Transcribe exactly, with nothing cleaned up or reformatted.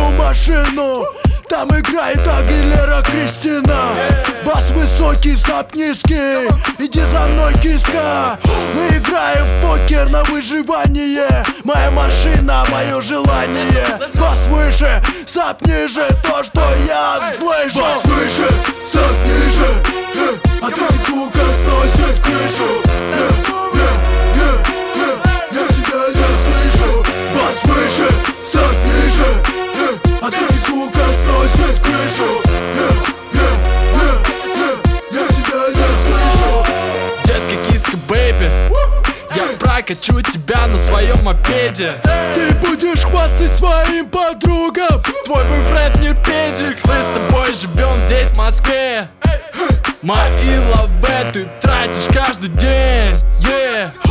мою машину. Там играет Агилера Кристина. Бас высокий, сап низкий. Иди за мной, киска. Мы играем в покер на выживание. Моя машина, мое желание. Бас выше, сап ниже. То, что я слышу. Бас выше, сап ниже. А ты звука сносит крышу. Я тебя не слышу. Бас выше, сап ниже. А ты звука сносит крышу. Я тебя не слышу. Детка, киска, бэйби, я прокачу тебя на своем мопеде. Ты будешь хвастать своим подругам. Твой бойфренд не педик. Мы с тобой живем здесь, в Москве. Мои лавы ты тратишь каждый день, yeah.